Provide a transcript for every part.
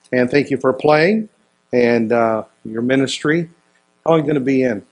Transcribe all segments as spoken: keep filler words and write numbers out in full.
And thank you for playing and uh, your ministry. How are you going to be in?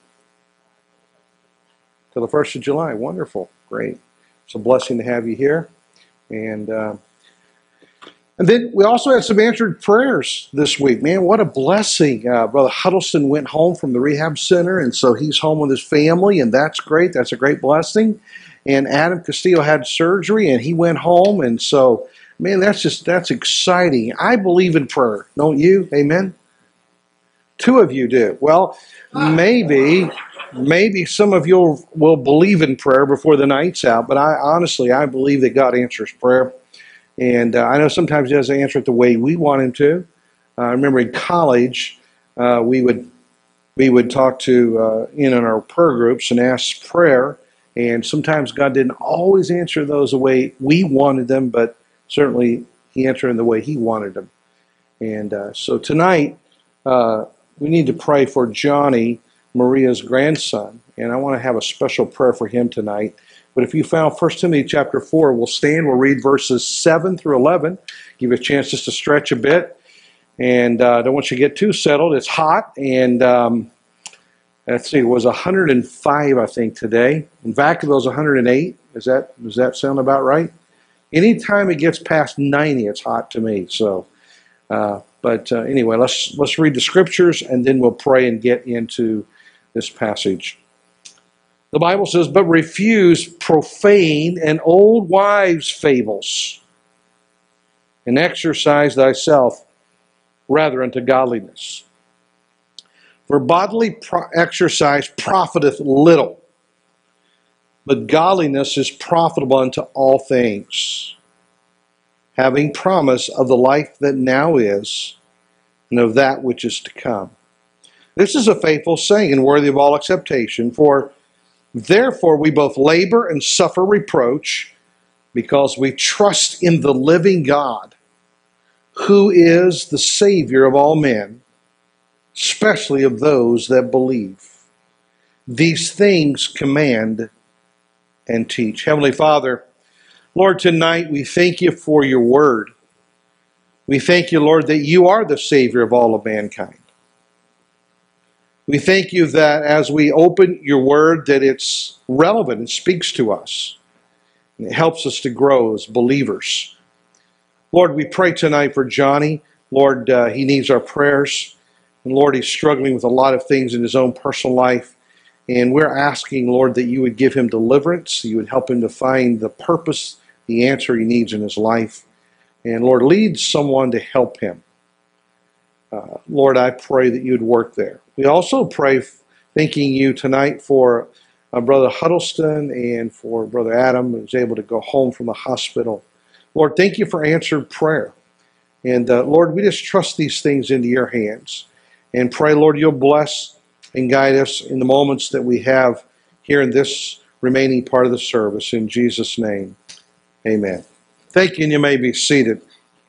Till the first of July. Wonderful. Great. It's a blessing to have you here. And uh, and then we also had some answered prayers this week. Man, what a blessing. Uh, Brother Huddleston went home from the rehab center, and so he's home with his family, and that's great. That's a great blessing. And Adam Castillo had surgery, and he went home, and so, man, that's just, that's exciting. I believe in prayer, don't you? Amen? Two of you do. Well, maybe, maybe some of you will believe in prayer before the night's out, but I honestly, I believe that God answers prayer. And uh, I know sometimes He doesn't answer it the way we want Him to. Uh, I remember in college, uh, we would we would talk to uh, in our prayer groups and ask prayer, and sometimes God didn't always answer those the way we wanted them, but certainly He answered them the way He wanted them. And uh, so tonight, uh, we need to pray for Johnny, Maria's grandson, and I want to have a special prayer for him tonight. But if you found First Timothy chapter four, we'll stand, we'll read verses seven through eleven, give you a chance just to stretch a bit. And I uh, don't want you to get too settled. It's hot, and um, let's see, it was one hundred five, I think, today. In Vacaville, it was one hundred eight. Is that, does that sound about right? Anytime it gets past ninety, it's hot to me. So, uh, but uh, anyway, let's let's read the scriptures, and then we'll pray and get into this passage. The Bible says, but refuse profane and old wives' fables, and exercise thyself rather unto godliness. For bodily pro- exercise profiteth little, but godliness is profitable unto all things, having promise of the life that now is, and of that which is to come. This is a faithful saying and worthy of all acceptation, for therefore we both labor and suffer reproach, because we trust in the living God, who is the Savior of all men, especially of those that believe. These things command and teach. Heavenly Father, Lord, tonight we thank you for your word. We thank you, Lord, that you are the Savior of all of mankind. We thank you that as we open your word, that it's relevant and speaks to us. And it helps us to grow as believers. Lord, we pray tonight for Johnny. Lord, uh, he needs our prayers. And Lord, he's struggling with a lot of things in his own personal life. And we're asking, Lord, that you would give him deliverance. You would help him to find the purpose, the answer he needs in his life. And Lord, lead someone to help him. Uh, Lord, I pray that you would work there. We also pray, thanking you tonight for uh, Brother Huddleston and for Brother Adam, who was able to go home from the hospital. Lord, thank you for answered prayer. And uh, Lord, we just trust these things into your hands. And pray, Lord, you'll bless and guide us in the moments that we have here in this remaining part of the service. In Jesus' name, amen. Thank you, and you may be seated.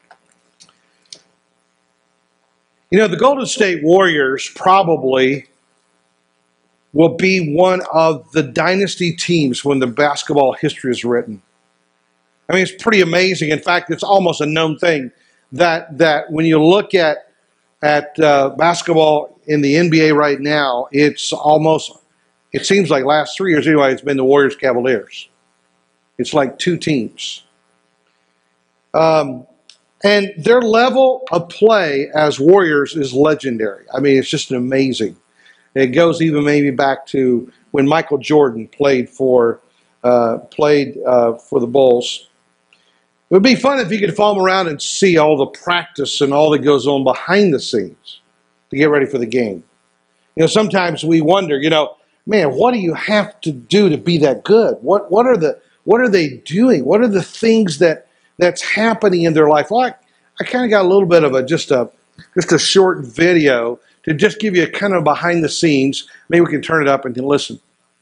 You know, the Golden State Warriors probably will be one of the dynasty teams when the basketball history is written. I mean, it's pretty amazing. In fact, it's almost a known thing that that when you look at at uh, basketball in the N B A right now, it's almost, it seems like last three years anyway, it's been the Warriors Cavaliers. It's like two teams. Um, and their level of play as Warriors is legendary. I mean, it's just amazing. It goes even maybe back to when Michael Jordan played for uh, played uh, for the Bulls. It would be fun if you could follow around and see all the practice and all that goes on behind the scenes to get ready for the game. You know, sometimes we wonder, you know, man, what do you have to do to be that good? What what are the what are they doing? What are the things that that's happening in their life? Well, I, I kind of got a little bit of a just a just a short video to just give you a kind of behind the scenes. Maybe we can turn it up and listen.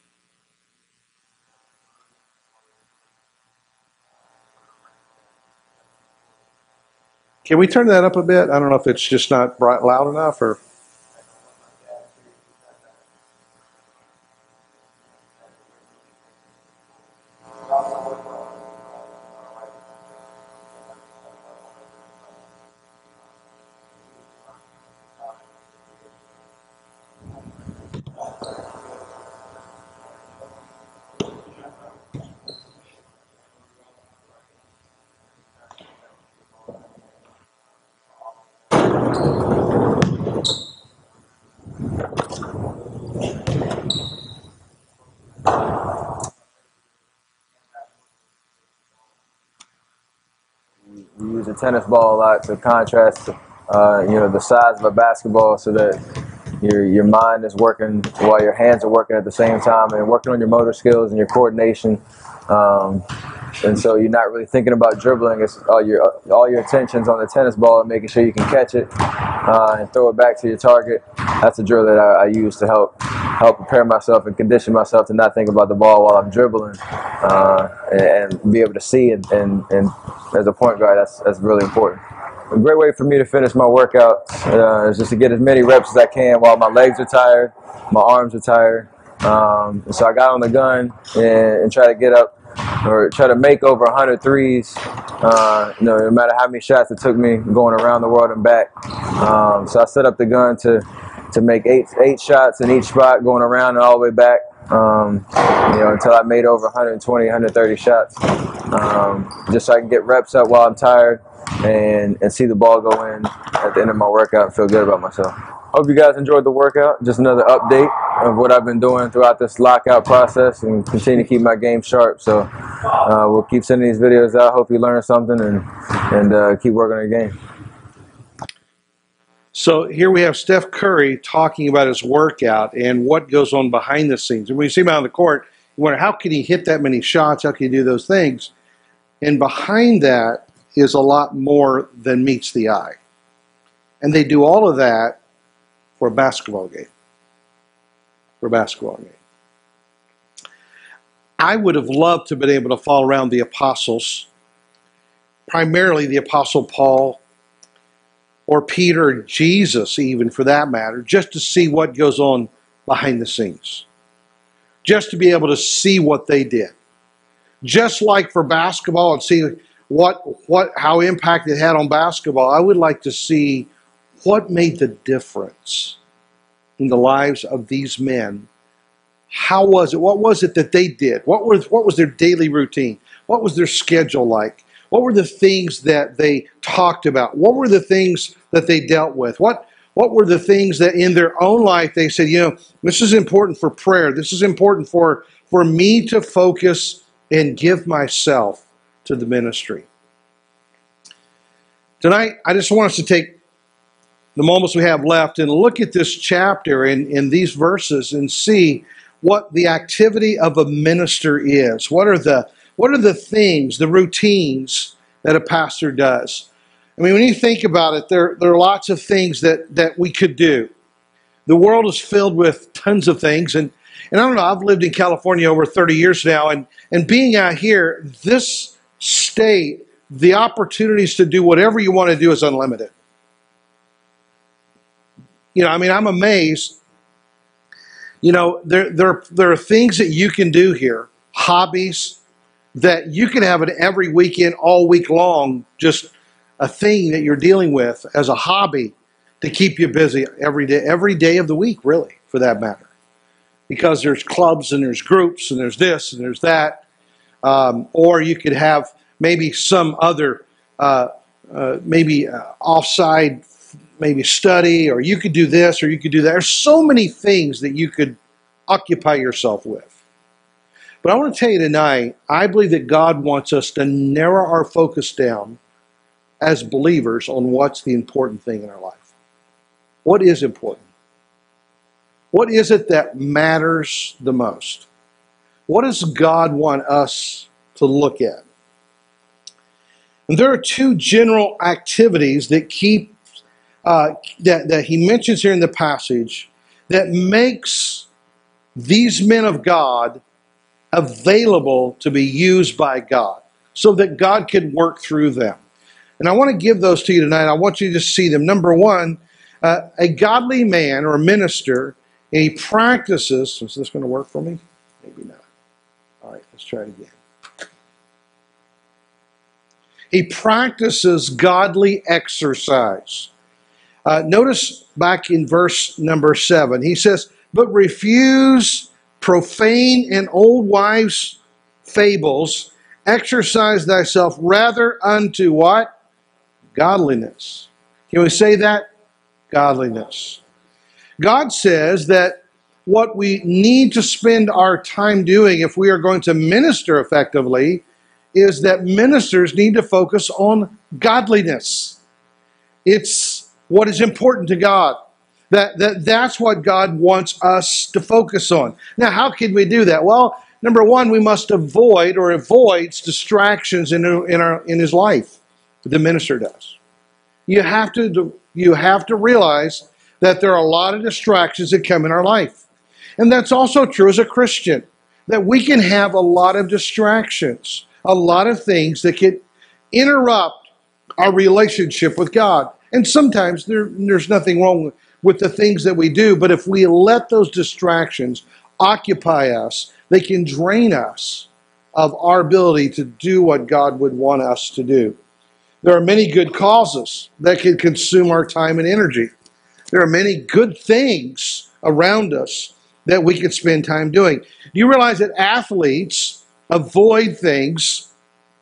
Can we turn that up a bit? I don't know if it's just not bright, loud enough or... tennis ball a lot to contrast, uh, you know, the size of a basketball, so that your your mind is working while your hands are working at the same time, and working on your motor skills and your coordination. Um, and so you're not really thinking about dribbling. It's all your all your attention's on the tennis ball and making sure you can catch it uh, and throw it back to your target. That's a drill that I, I use to help help prepare myself and condition myself to not think about the ball while I'm dribbling, uh, and, and be able to see it. And, and as a point guard, that's that's really important. A great way for me to finish my workout uh, is just to get as many reps as I can while my legs are tired, my arms are tired. Um, so I got on the gun and, and try to get up or try to make over one hundred threes, uh, you know, no matter how many shots it took me going around the world and back. Um, so I set up the gun to to make eight eight shots in each spot, going around and all the way back, um, you know, until I made over one hundred twenty, one hundred thirty shots, um, just so I can get reps up while I'm tired and, and see the ball go in at the end of my workout and feel good about myself. Hope you guys enjoyed the workout. Just another update of what I've been doing throughout this lockout process, and continue to keep my game sharp. So uh, we'll keep sending these videos out. Hope you learn something, and, and uh, keep working on your game. So here we have Steph Curry talking about his workout and what goes on behind the scenes. And when you see him out on the court, you wonder, how can he hit that many shots? How can he do those things? And behind that is a lot more than meets the eye. And they do all of that for a basketball game. For a basketball game. I would have loved to have been able to follow around the apostles, primarily the Apostle Paul, or Peter, or Jesus even for that matter, just to see what goes on behind the scenes. Just to be able to see what they did. Just like for basketball, and see what what how impact it had on basketball, I would like to see what made the difference in the lives of these men. How was it? What was it that they did? What was what was their daily routine? What was their schedule like? What were the things that they talked about? What were the things that they dealt with? What what were the things that in their own life they said, you know, this is important for prayer. This is important for, for me to focus and give myself to the ministry. Tonight, I just want us to take the moments we have left and look at this chapter and in, in these verses and see what the activity of a minister is. What are the what are the things, the routines that a pastor does? I mean, when you think about it, there, there are lots of things that, that we could do. The world is filled with tons of things. And, and I don't know, I've lived in California over thirty years now. And, and being out here, this state, the opportunities to do whatever you want to do is unlimited. You know, I mean, I'm amazed. You know, there, there, there are things that you can do here, hobbies, that you can have it every weekend, all week long, just a thing that you're dealing with as a hobby to keep you busy every day, every day of the week, really, for that matter. Because there's clubs and there's groups and there's this and there's that. Um, or you could have maybe some other, uh, uh, maybe uh, offside, maybe study, or you could do this or you could do that. There's so many things that you could occupy yourself with. But I want to tell you tonight, I believe that God wants us to narrow our focus down as believers on what's the important thing in our life. What is important? What is it that matters the most? What does God want us to look at? And there are two general activities that keep uh, that, that he mentions here in the passage that makes these men of God available to be used by God so that God could work through them. And I want to give those to you tonight. I want you to see them. Number one, uh, a godly man or a minister, and he practices. Is this going to work for me? Maybe not. All right, let's try it again. He practices godly exercise. Uh, notice back in verse number seven, he says, but refuse profane and old wives' fables, exercise thyself rather unto what? Godliness. Can we say that? Godliness. God says that what we need to spend our time doing if we are going to minister effectively is that ministers need to focus on godliness. It's what is important to God. That, that that's what God wants us to focus on. Now, how can we do that? Well, number one, we must avoid or avoids distractions in, in, our, in his life. The minister does. You have to you have to realize that there are a lot of distractions that come in our life. And that's also true as a Christian, that we can have a lot of distractions, a lot of things that can interrupt our relationship with God. And sometimes there, there's nothing wrong with, with the things that we do, but if we let those distractions occupy us, they can drain us of our ability to do what God would want us to do. There are many good causes that can consume our time and energy. There are many good things around us that we could spend time doing. You realize that athletes avoid things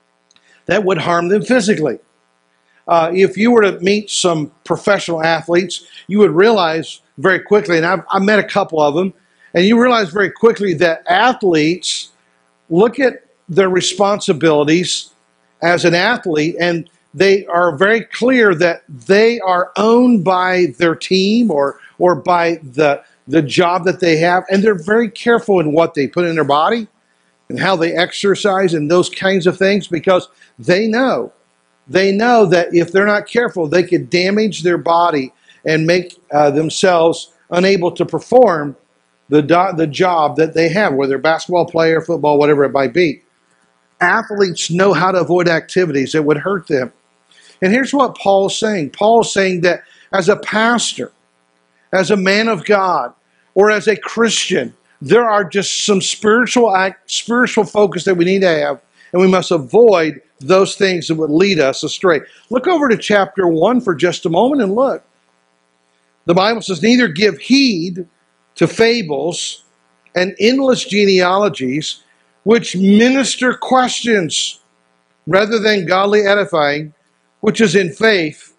that would harm them physically. Uh, if you were to meet some professional athletes, you would realize very quickly, and I've, I met a couple of them, and you realize very quickly that athletes look at their responsibilities as an athlete, and they are very clear that they are owned by their team or or by the the job that they have, and they're very careful in what they put in their body and how they exercise and those kinds of things, because they know they know that if they're not careful, they could damage their body and make uh, themselves unable to perform the do- the job that they have, whether they're a basketball player, football, whatever it might be. Athletes know how to avoid activities that would hurt them. And here's what Paul's saying. Paul's saying that as a pastor, as a man of God, or as a Christian, there are just some spiritual act, spiritual focus that we need to have, and we must avoid those things that would lead us astray. Look over to chapter one for just a moment and look. The Bible says, neither give heed to fables and endless genealogies, which minister questions rather than godly edifying, which is in faith,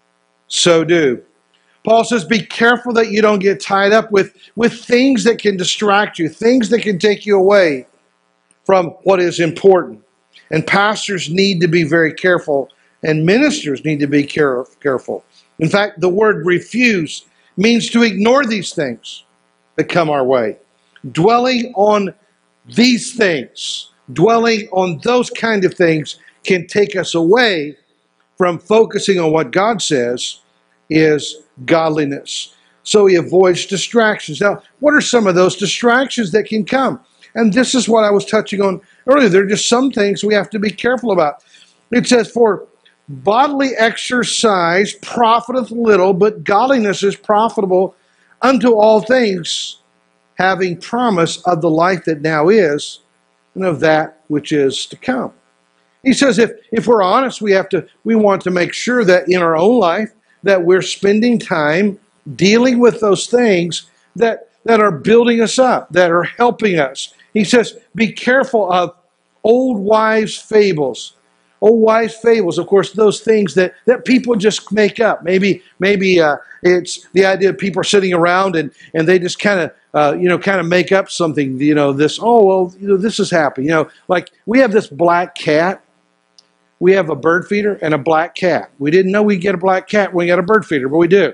so do. Paul says, be careful that you don't get tied up with, with things that can distract you, things that can take you away from what is important. And pastors need to be very careful, and ministers need to be care, careful. In fact, the word refuse means to ignore these things that come our way. Dwelling on these things, dwelling on those kind of things can take us away from focusing on what God says is godliness. So he avoids distractions. Now, what are some of those distractions that can come? And this is what I was touching on earlier. There are just some things we have to be careful about. It says, for bodily exercise profiteth little, but godliness is profitable unto all things, having promise of the life that now is, and of that which is to come. He says if, if we're honest, we have to we want to make sure that in our own life that we're spending time dealing with those things that, that are building us up, that are helping us. He says, be careful of old wives' fables. Old wives' fables, of course, those things that, that people just make up. Maybe maybe uh, it's the idea of people are sitting around and, and they just kind of uh, you know kind of make up something. You know this. Oh well, you know this is happening. You know, like we have this black cat. We have a bird feeder and a black cat. We didn't know we'd get a black cat when we got a bird feeder, but we do.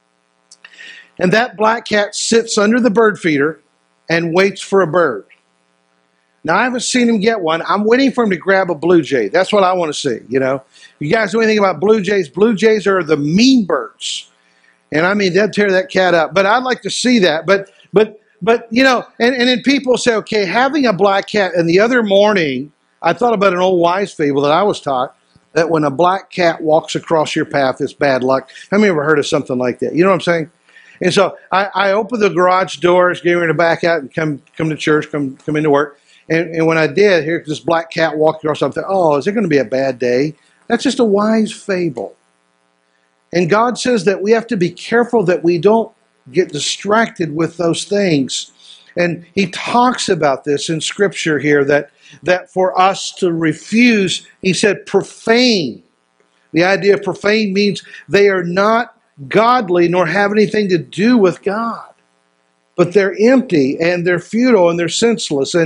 And that black cat sits under the bird feeder and waits for a bird. Now, I haven't seen him get one. I'm waiting for him to grab a blue jay. That's what I want to see, you know. You guys know anything about blue jays? Blue jays are the mean birds. And I mean, they'll tear that cat up. But I'd like to see that. But, but, but you know, and, and then people say, okay, having a black cat, and the other morning, I thought about an old wise fable that I was taught, that when a black cat walks across your path, it's bad luck. How many ever heard of something like that? You know what I'm saying? And so I, I opened the garage doors, getting ready to back out and come come to church, come come into work. And, and when I did, here this black cat walked across something. Oh, is it going to be a bad day? That's just a wise fable. And God says that we have to be careful that we don't get distracted with those things. And he talks about this in Scripture here, that, that for us to refuse, he said profane. The idea of profane means they are not godly nor have anything to do with God. But they're empty and they're futile and they're senseless. And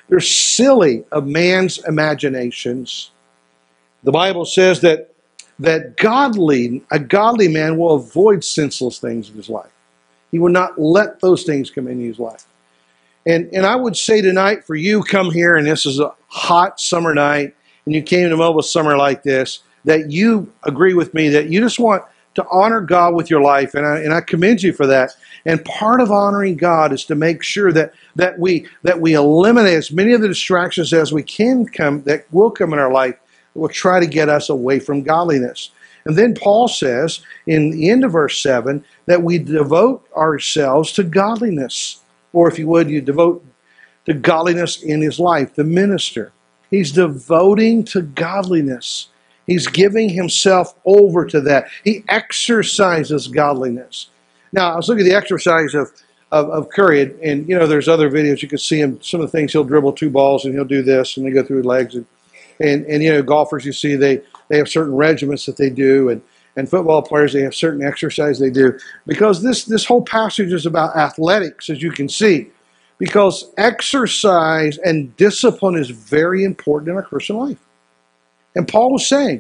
they're silly of man's imaginations. The Bible says that that godly, a godly man will avoid senseless things in his life. He will not let those things come into his life. And, and I would say tonight for you, come here, and this is a hot summer night, and you came to Mobile summer like this, that you agree with me that you just want to honor God with your life, and I, and I commend you for that. And part of honoring God is to make sure that, that, we, that we eliminate as many of the distractions as we can come, that will come in our life, that will try to get us away from godliness. And then Paul says in the end of verse seven that we devote ourselves to godliness. Or if you would, you devote to godliness in his life, the minister. He's devoting to godliness. He's giving himself over to that. He exercises godliness. Now, I was looking at the exercise of, of, of Curry, and, and you know, there's other videos. You can see him, some of the things, he'll dribble two balls and he'll do this, and they go through his legs. And, and, and you know, golfers, you see, they, they have certain regimens that they do, and, and football players, they have certain exercise they do. Because this, this whole passage is about athletics, as you can see. Because exercise and discipline is very important in our Christian life. And Paul was saying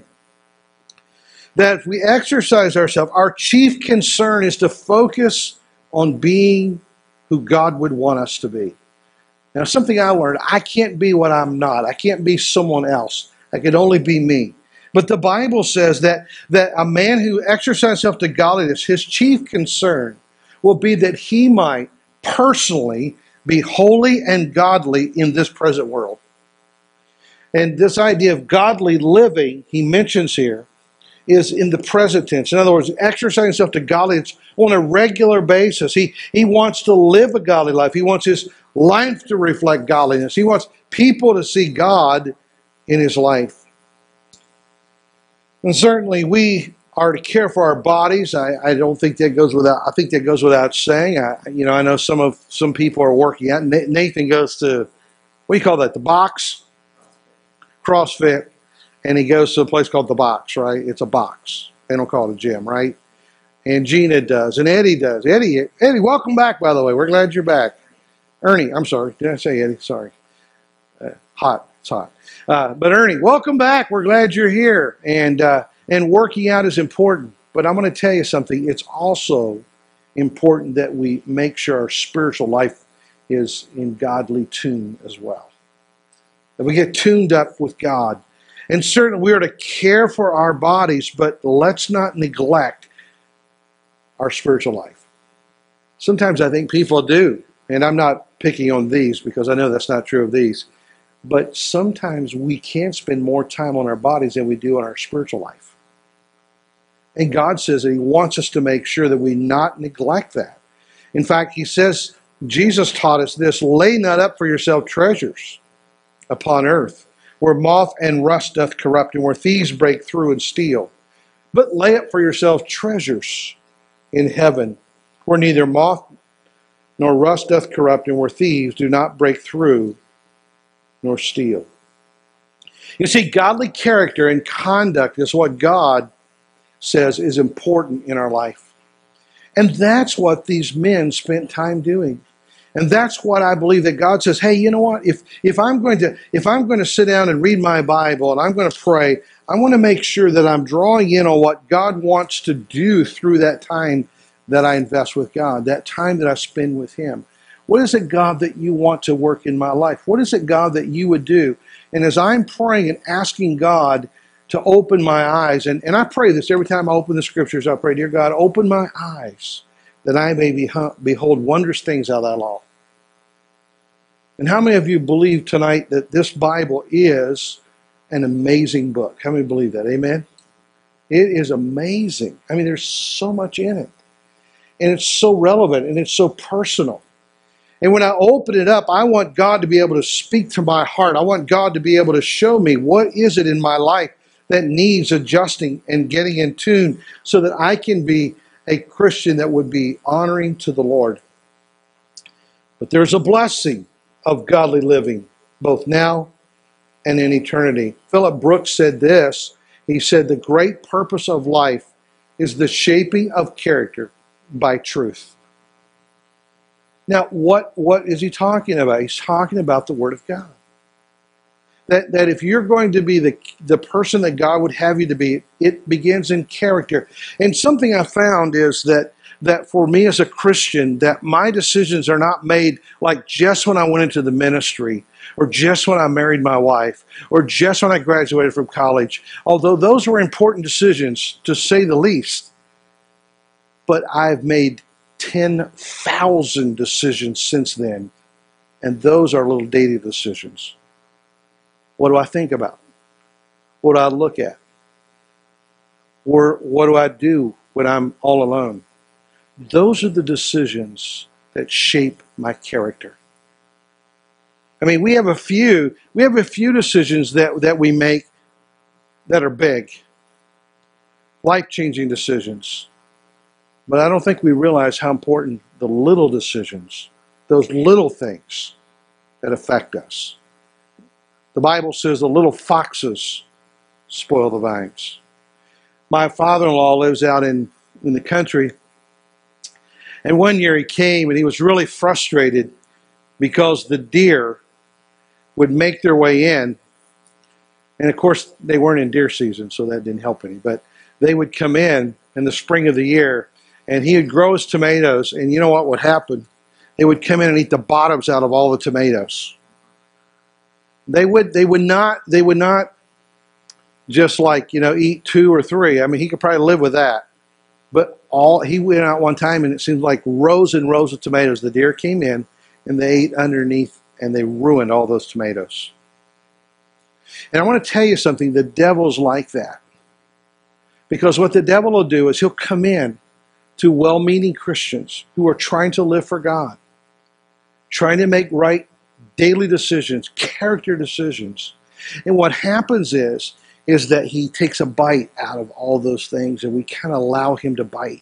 that if we exercise ourselves, our chief concern is to focus on being who God would want us to be. Now, something I learned, I can't be what I'm not. I can't be someone else. I can only be me. But the Bible says that, that a man who exercises himself to godliness, his chief concern will be that he might personally be holy and godly in this present world. And this idea of godly living, he mentions here, is in the present tense. In other words, exercising himself to godliness on a regular basis. He, he wants to live a godly life. He wants his life to reflect godliness. He wants people to see God in his life. And certainly we are to care for our bodies. I, I don't think that goes without, I think that goes without saying. I, you know, I know some of, some people are working out. Nathan goes to, what do you call that, the box? CrossFit, and he goes to a place called the Box, right? It's a box. They don't call it a gym, right? And Gina does, and Eddie does. Eddie, Eddie, welcome back, by the way. We're glad you're back. Ernie, I'm sorry. Did I say Eddie? Sorry. Uh, hot. It's hot. Uh, but Ernie, welcome back. We're glad you're here. And uh, and working out is important. But I'm going to tell you something. It's also important that we make sure our spiritual life is in godly tune as well. That we get tuned up with God. And certainly we are to care for our bodies, but let's not neglect our spiritual life. Sometimes I think people do, and I'm not picking on these because I know that's not true of these, but sometimes we can spend more time on our bodies than we do on our spiritual life. And God says that he wants us to make sure that we not neglect that. In fact, he says, Jesus taught us this, lay not up for yourself treasures upon earth, where moth and rust doth corrupt, and where thieves break through and steal. But lay up for yourself treasures in heaven, where neither moth nor rust doth corrupt, and where thieves do not break through nor steal. You see, godly character and conduct is what God says is important in our life. And that's what these men spent time doing. And that's what I believe, that God says, hey, you know what? If if I'm going to if I'm going to sit down and read my Bible and I'm going to pray, I want to make sure that I'm drawing in on what God wants to do through that time that I invest with God, that time that I spend with him. What is it, God, that you want to work in my life? What is it, God, that you would do? And as I'm praying and asking God to open my eyes, and, and I pray this every time I open the scriptures, I pray, dear God, open my eyes that I may behold wondrous things out of thy law. And how many of you believe tonight that this Bible is an amazing book? How many believe that? Amen? It is amazing. I mean, there's so much in it. And it's so relevant and it's so personal. And when I open it up, I want God to be able to speak to my heart. I want God to be able to show me what is it in my life that needs adjusting and getting in tune so that I can be a Christian that would be honoring to the Lord. But there's a blessing of godly living, both now and in eternity. Philip Brooks said this. He said, the great purpose of life is the shaping of character by truth. Now, what, what is he talking about? He's talking about the Word of God. That, that if you're going to be the, the person that God would have you to be, it begins in character. And something I found is that, that for me as a Christian, that my decisions are not made like just when I went into the ministry, or just when I married my wife, or just when I graduated from college. Although those were important decisions, to say the least. But I've made ten thousand decisions since then, and those are little daily decisions. What do I think about? What do I look at? Or what do I do when I'm all alone? Those are the decisions that shape my character. I mean, we have a few, we have a few decisions that, that we make that are big, life-changing decisions. But I don't think we realize how important the little decisions, those little things that affect us. The Bible says the little foxes spoil the vines. My father-in-law lives out in, in the country. And one year he came and he was really frustrated because the deer would make their way in. And of course, they weren't in deer season, so that didn't help any. But they would come in in the spring of the year, and he would grow his tomatoes. And you know what would happen? They would come in and eat the bottoms out of all the tomatoes. They would, they would not, they would not just like, you know, eat two or three. I mean, he could probably live with that. But all he went out one time, and it seemed like rows and rows of tomatoes. The deer came in, and they ate underneath, and they ruined all those tomatoes. And I want to tell you something. The devil's like that. Because what the devil will do is he'll come in to well-meaning Christians who are trying to live for God, trying to make right daily decisions, character decisions. And what happens is, is that he takes a bite out of all those things, and we kind of allow him to bite.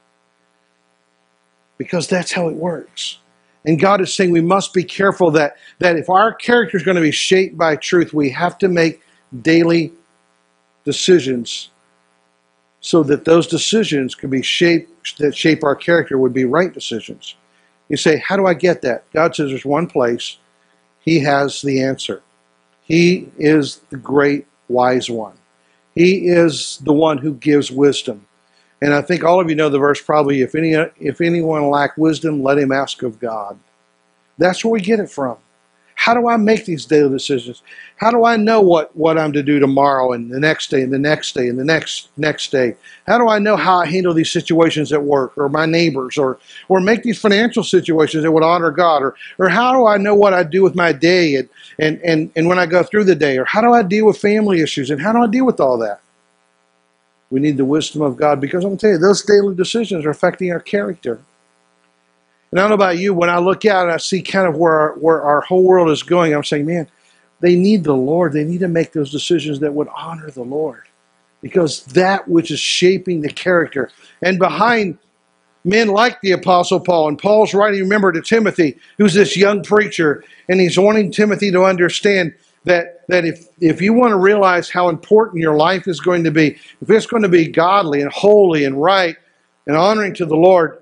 Because that's how it works. And God is saying we must be careful that, that if our character is going to be shaped by truth, we have to make daily decisions so that those decisions can be shaped, that shape our character would be right decisions. You say, how do I get that? God says there's one place. He has the answer. He is the great wise one. He is the one who gives wisdom. And I think all of you know the verse probably, if any if anyone lack wisdom, let him ask of God. That's where we get it from. How do I make these daily decisions? How do I know what, what I'm to do tomorrow and the next day and the next day and the next next day? How do I know how I handle these situations at work or my neighbors, or or make these financial situations that would honor God? Or or how do I know what I do with my day and, and, and, and when I go through the day? Or how do I deal with family issues? And how do I deal with all that? We need the wisdom of God, because I'm going to tell you, those daily decisions are affecting our character. And I don't know about you, when I look out and I see kind of where our, where our whole world is going, I'm saying, man, they need the Lord. They need to make those decisions that would honor the Lord, because that which is shaping the character. And behind men like the Apostle Paul, and Paul's writing, remember, to Timothy, who's this young preacher, and he's wanting Timothy to understand that, that if, if you want to realize how important your life is going to be, if it's going to be godly and holy and right and honoring to the Lord,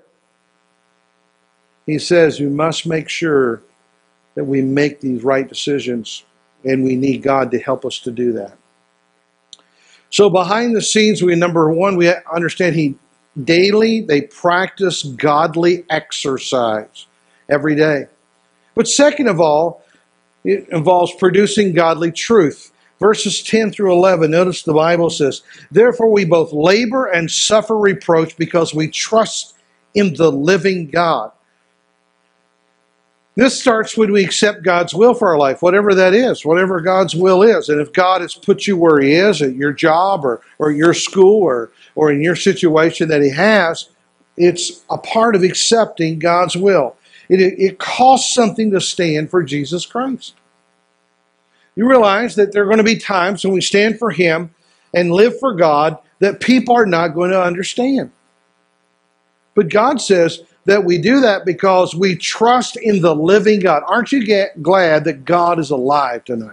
he says we must make sure that we make these right decisions, and we need God to help us to do that. So behind the scenes, we number one, we understand he daily, they practice godly exercise every day. But second of all, it involves producing godly truth. Verses ten through eleven, notice the Bible says, therefore we both labor and suffer reproach because we trust in the living God. This starts when we accept God's will for our life, whatever that is, whatever God's will is. And if God has put you where he is, at your job or, or your school or, or in your situation that he has, it's a part of accepting God's will. It, it costs something to stand for Jesus Christ. You realize that there are going to be times when we stand for him and live for God that people are not going to understand. But God says that we do that because we trust in the living God. Aren't you get glad that God is alive tonight?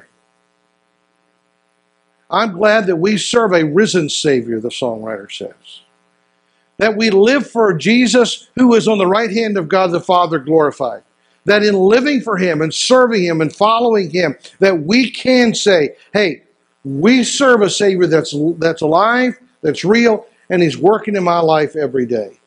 I'm glad that we serve a risen Savior, the songwriter says. That we live for Jesus who is on the right hand of God the Father glorified. That in living for Him and serving Him and following Him, that we can say, hey, we serve a Savior that's, that's alive, that's real, and He's working in my life every day.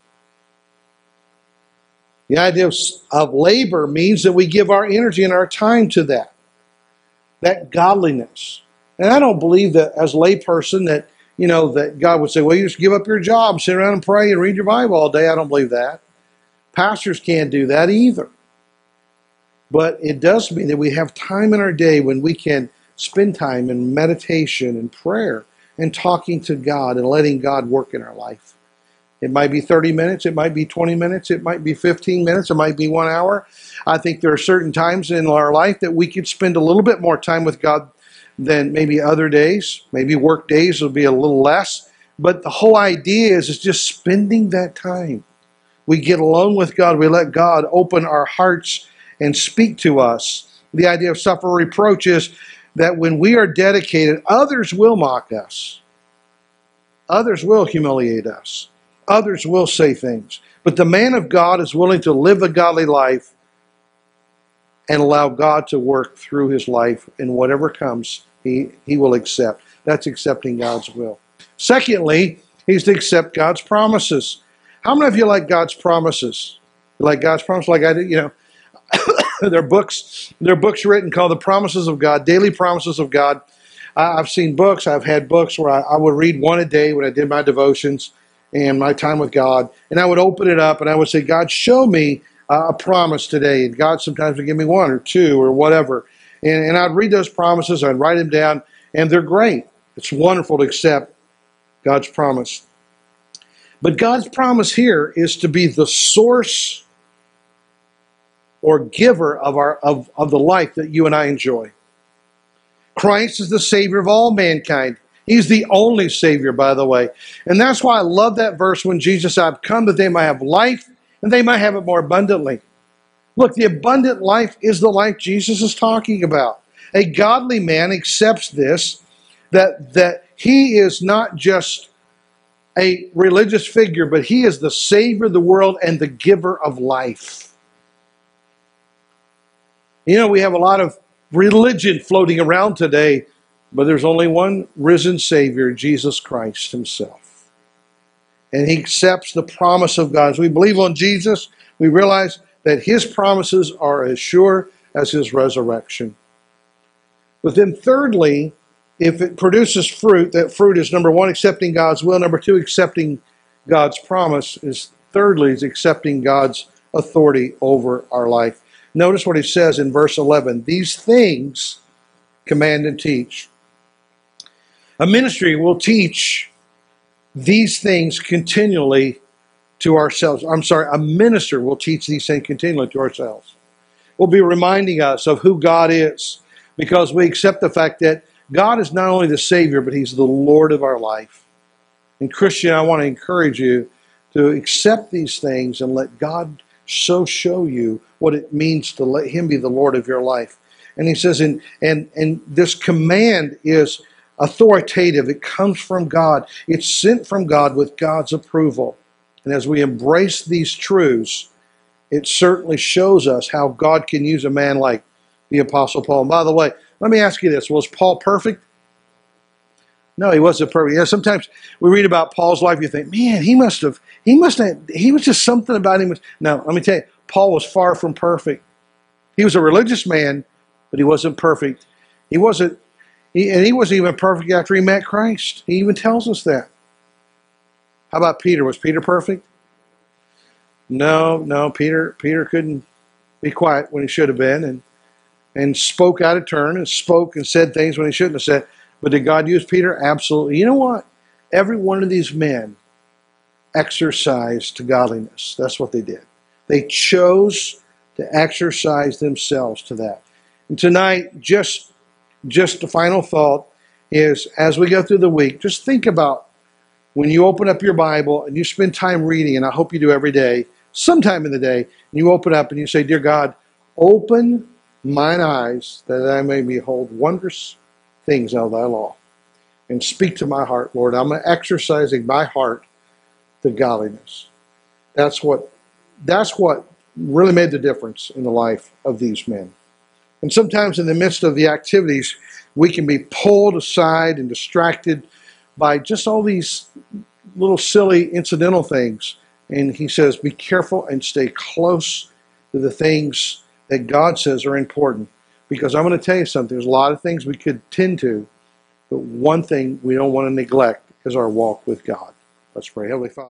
The idea of, of labor means that we give our energy and our time to that. That godliness. And I don't believe that as a layperson that, you know, that God would say, well, you just give up your job, sit around and pray and read your Bible all day. I don't believe that. Pastors can't do that either. But it does mean that we have time in our day when we can spend time in meditation and prayer and talking to God and letting God work in our life. It might be thirty minutes, it might be twenty minutes, it might be fifteen minutes, it might be one hour. I think there are certain times in our life that we could spend a little bit more time with God than maybe other days. Maybe work days will be a little less. But the whole idea is, is just spending that time. We get alone with God, we let God open our hearts and speak to us. The idea of suffer reproach is that when we are dedicated, others will mock us. Others will humiliate us. Others will say things. But the man of God is willing to live a godly life and allow God to work through his life, and whatever comes, he, he will accept. That's accepting God's will. Secondly, he's to accept God's promises. How many of you like God's promises? You like God's promises like I do? You know, there are books, there are books written called The Promises of God, Daily Promises of God. I've seen books, I've had books where I, I would read one a day when I did my devotions and my time with God, and I would open it up and I would say, God, show me uh, a promise today. And God sometimes would give me one or two or whatever. And, and I'd read those promises, I'd write them down, and they're great. It's wonderful to accept God's promise. But God's promise here is to be the source or giver of, our, of, of the life that you and I enjoy. Christ is the Savior of all mankind. He's the only Savior, by the way. And that's why I love that verse when Jesus said, I've come that they might have life and they might have it more abundantly. Look, the abundant life is the life Jesus is talking about. A godly man accepts this, that, that he is not just a religious figure, but he is the Savior of the world and the giver of life. You know, we have a lot of religion floating around today, but there's only one risen Savior, Jesus Christ himself. And he accepts the promise of God. As we believe on Jesus, we realize that his promises are as sure as his resurrection. But then thirdly, if it produces fruit, that fruit is number one, accepting God's will. Number two, accepting God's promise. Is thirdly, is accepting God's authority over our life. Notice what he says in verse eleven. These things command and teach. A ministry will teach these things continually to ourselves. I'm sorry, a minister will teach these things continually to ourselves. We'll be reminding us of who God is, because we accept the fact that God is not only the Savior, but he's the Lord of our life. And Christian, I want to encourage you to accept these things and let God so show you what it means to let him be the Lord of your life. And he says, and, and, and this command is authoritative. It comes from God. It's sent from God with God's approval. And as we embrace these truths, it certainly shows us how God can use a man like the Apostle Paul. And by the way, let me ask you this. Was Paul perfect? No, he wasn't perfect. Yeah, sometimes we read about Paul's life, you think, man, he must have, he must have, he was just something about him. No, let me tell you, Paul was far from perfect. He was a religious man, but he wasn't perfect. He wasn't, he, and he wasn't even perfect after he met Christ. He even tells us that. How about Peter? Was Peter perfect? No, no, Peter, Peter couldn't be quiet when he should have been, and and spoke out of turn, and spoke and said things when he shouldn't have said. But did God use Peter? Absolutely. You know what? Every one of these men exercised godliness. That's what they did. They chose to exercise themselves to that. And tonight, just, just the final thought is, as we go through the week, just think about when you open up your Bible and you spend time reading, and I hope you do every day, sometime in the day, and you open up and you say, Dear God, open mine eyes that I may behold wondrous things of thy law, and speak to my heart, Lord. I'm exercising my heart to godliness. That's what, that's what really made the difference in the life of these men. And sometimes in the midst of the activities, we can be pulled aside and distracted by just all these little silly incidental things. And he says, be careful and stay close to the things that God says are important. Because I'm going to tell you something, there's a lot of things we could tend to, but one thing we don't want to neglect is our walk with God. Let's pray. Heavenly Father.